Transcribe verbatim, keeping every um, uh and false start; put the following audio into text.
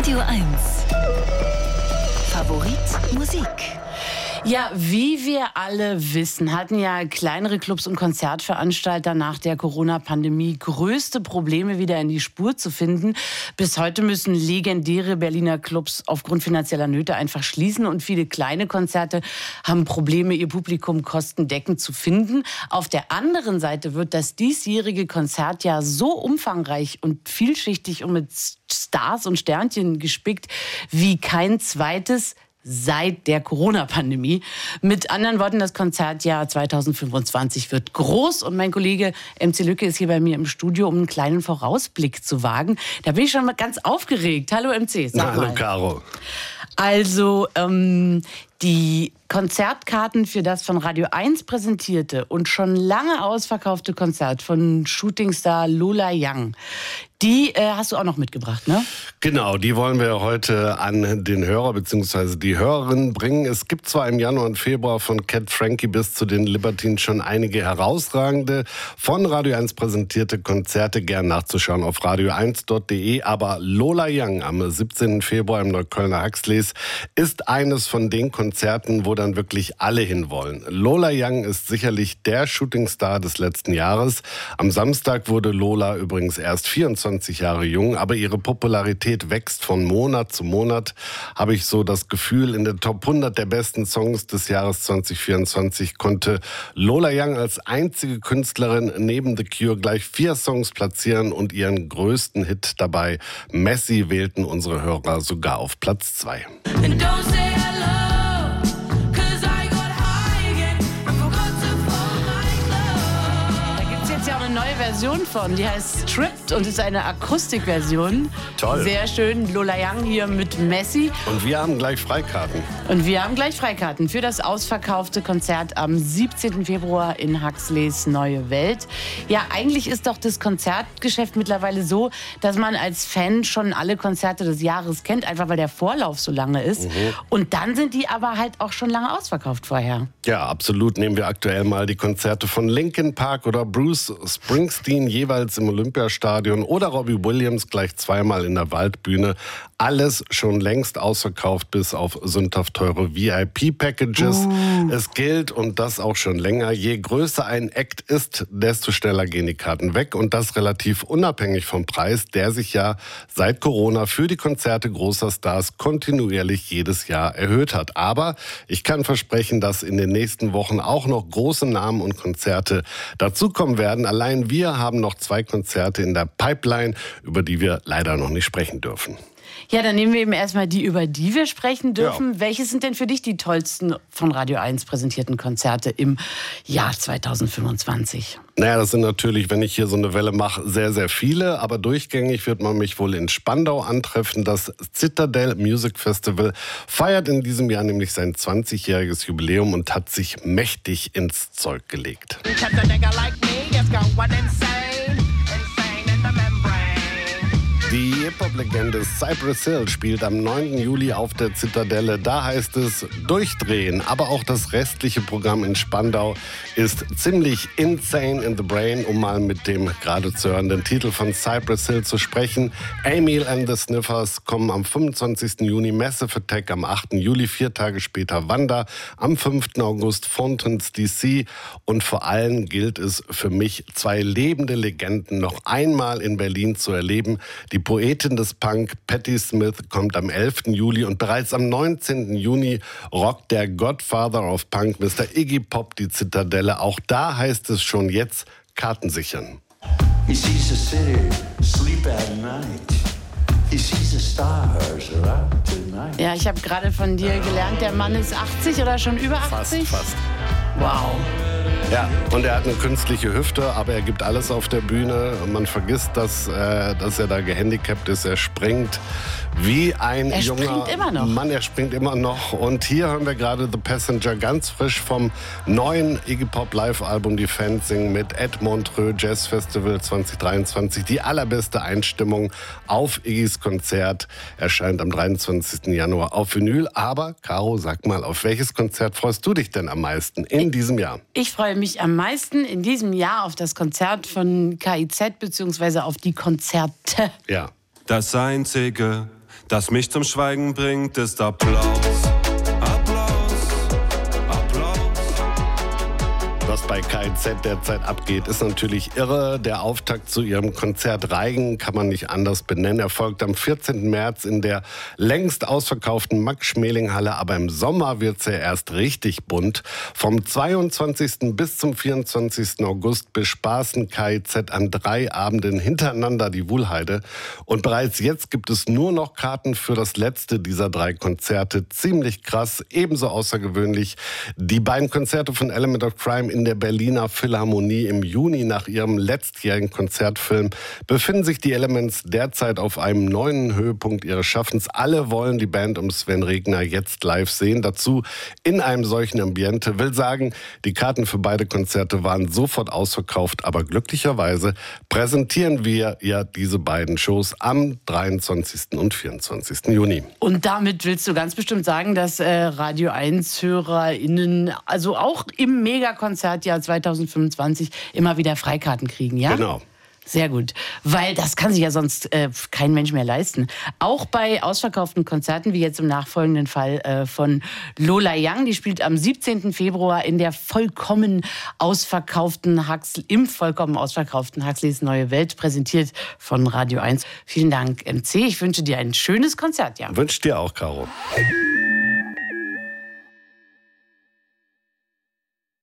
Radio eins. Favorit Musik. Ja, wie wir alle wissen, hatten ja kleinere Clubs und Konzertveranstalter nach der Corona-Pandemie größte Probleme, wieder in die Spur zu finden. Bis heute müssen legendäre Berliner Clubs aufgrund finanzieller Nöte einfach schließen und viele kleine Konzerte haben Probleme, ihr Publikum kostendeckend zu finden. Auf der anderen Seite wird das diesjährige Konzertjahr so umfangreich und vielschichtig und mit Stars und Sternchen gespickt wie kein zweites seit der Corona-Pandemie. Mit anderen Worten, das Konzertjahr zwanzig fünfundzwanzig wird groß und mein Kollege M C Lücke ist hier bei mir im Studio, um einen kleinen Vorausblick zu wagen. Da bin ich schon mal ganz aufgeregt. Hallo M C, sag Na, mal. hallo Caro. Also, ähm, die Konzertkarten für das von Radio eins präsentierte und schon lange ausverkaufte Konzert von Shootingstar Lola Young, die äh, hast du auch noch mitgebracht, ne? Genau, die wollen wir heute an den Hörer bzw. die Hörerin bringen. Es gibt zwar im Januar und Februar von Cat Frankie bis zu den Libertines schon einige herausragende, von Radio eins präsentierte Konzerte, gern nachzuschauen auf radio eins punkt de. Aber Lola Young am siebzehnten Februar im Neuköllner Huxleys ist eines von den Konzerten, wo dann wirklich alle hinwollen. Lola Young ist sicherlich der Shootingstar des letzten Jahres. Am Samstag wurde Lola übrigens erst vierundzwanzig Jahre jung, aber ihre Popularität wächst von Monat zu Monat. Habe ich so das Gefühl, in der Top hundert der besten Songs des Jahres zwanzig vierundzwanzig konnte Lola Young als einzige Künstlerin neben The Cure gleich vier Songs platzieren und ihren größten Hit dabei, Messi, wählten unsere Hörer sogar auf Platz zwei. Neue Version von, die heißt Stripped und ist eine Akustikversion. Toll. Sehr schön, Lola Young hier mit Messi. Und wir haben gleich Freikarten. Und wir haben gleich Freikarten für das ausverkaufte Konzert am siebzehnten Februar in Huxleys Neue Welt. Ja, eigentlich ist doch das Konzertgeschäft mittlerweile so, dass man als Fan schon alle Konzerte des Jahres kennt, einfach weil der Vorlauf so lange ist. Mhm. Und dann sind die aber halt auch schon lange ausverkauft vorher. Ja, absolut. Nehmen wir aktuell mal die Konzerte von Linkin Park oder Bruce Springsteen jeweils im Olympiastadion oder Robbie Williams gleich zweimal in der Waldbühne. Alles schon längst ausverkauft bis auf sündhaft teure V I P-Packages. Uh. Es gilt, und das auch schon länger, je größer ein Act ist, desto schneller gehen die Karten weg. Und das relativ unabhängig vom Preis, der sich ja seit Corona für die Konzerte großer Stars kontinuierlich jedes Jahr erhöht hat. Aber ich kann versprechen, dass in den nächsten Wochen auch noch große Namen und Konzerte dazukommen werden. Allein wir haben noch zwei Konzerte in der Pipeline, über die wir leider noch nicht sprechen dürfen. Ja, dann nehmen wir eben erstmal die, über die wir sprechen dürfen. Ja. Welche sind denn für dich die tollsten von Radio eins präsentierten Konzerte im Jahr zwanzig fünfundzwanzig? Naja, das sind natürlich, wenn ich hier so eine Welle mache, sehr, sehr viele. Aber durchgängig wird man mich wohl in Spandau antreffen. Das Citadel Music Festival feiert in diesem Jahr nämlich sein zwanzigjähriges Jubiläum und hat sich mächtig ins Zeug gelegt. Die Hip-Hop-Legende Cypress Hill spielt am neunten Juli auf der Zitadelle. Da heißt es durchdrehen. Aber auch das restliche Programm in Spandau ist ziemlich insane in the brain, um mal mit dem gerade zu hörenden Titel von Cypress Hill zu sprechen. Emil and the Sniffers kommen am fünfundzwanzigsten Juni, Massive Attack am achten Juli, vier Tage später Wanda, am fünften August Fountains D C. Und vor allem gilt es für mich, zwei lebende Legenden noch einmal in Berlin zu erleben. Die Poetin des Punk, Patti Smith, kommt am elften Juli und bereits am neunzehnten Juni rockt der Godfather of Punk, Mister Iggy Pop, die Zitadelle. Auch da heißt es schon jetzt Karten sichern. He sees the city sleep at night. He sees the stars are out tonight. Ja, ich habe gerade von dir gelernt, der Mann ist achtzig oder schon über achtzig? Fast, fast. Wow. Ja, und er hat eine künstliche Hüfte, aber er gibt alles auf der Bühne. Man vergisst, dass, äh, dass er da gehandicapt ist. Er springt wie ein er junger springt immer noch. Mann. Er springt immer noch. Und hier hören wir gerade The Passenger ganz frisch vom neuen Iggy Pop Live-Album Defending mit Ed Montreux Jazz Festival zwanzig dreiundzwanzig. Die allerbeste Einstimmung auf Iggys Konzert erscheint am dreiundzwanzigsten Januar auf Vinyl. Aber, Caro, sag mal, auf welches Konzert freust du dich denn am meisten in diesem Jahr? Ich freue mich am meisten in diesem Jahr auf das Konzert von K I Z beziehungsweise auf die Konzerte. Ja. Das Einzige, Das mich zum Schweigen bringt, ist Applaus. Was bei K Z derzeit abgeht, ist natürlich irre. Der Auftakt zu ihrem Konzert Reigen kann man nicht anders benennen. Erfolgt am vierzehnten März in der längst ausverkauften Max-Schmeling-Halle. Aber im Sommer wird's ja erst richtig bunt. Vom zweiundzwanzigsten bis zum vierundzwanzigsten August bespaßen K Z an drei Abenden hintereinander die Wuhlheide. Und bereits jetzt gibt es nur noch Karten für das letzte dieser drei Konzerte. Ziemlich krass, ebenso außergewöhnlich. Die beiden Konzerte von Element of Crime in der Berliner Philharmonie im Juni nach ihrem letztjährigen Konzertfilm befinden sich die Elements derzeit auf einem neuen Höhepunkt ihres Schaffens. Alle wollen die Band um Sven Regner jetzt live sehen. Dazu in einem solchen Ambiente. Will sagen, die Karten für beide Konzerte waren sofort ausverkauft. Aber glücklicherweise präsentieren wir ja diese beiden Shows am dreiundzwanzigsten und vierundzwanzigsten Juni. Und damit willst du ganz bestimmt sagen, dass äh, Radio eins HörerInnen also auch im Megakonzertjahr zweitausendfünfundzwanzig immer wieder Freikarten kriegen, ja? Genau. Sehr gut, weil das kann sich ja sonst äh, kein Mensch mehr leisten. Auch bei ausverkauften Konzerten, wie jetzt im nachfolgenden Fall äh, von Lola Young, die spielt am siebzehnten Februar in der vollkommen ausverkauften Huxley, im vollkommen ausverkauften Huxleys Neue Welt, präsentiert von Radio eins. Vielen Dank, M C. Ich wünsche dir ein schönes Konzertjahr. Wünsche dir auch, Caro.